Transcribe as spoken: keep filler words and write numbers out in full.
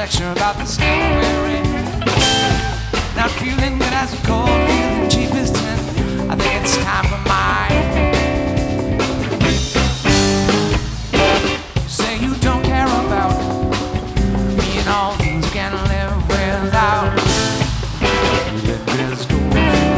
protection about the skin we're in. Not feeling good as a cold feeling.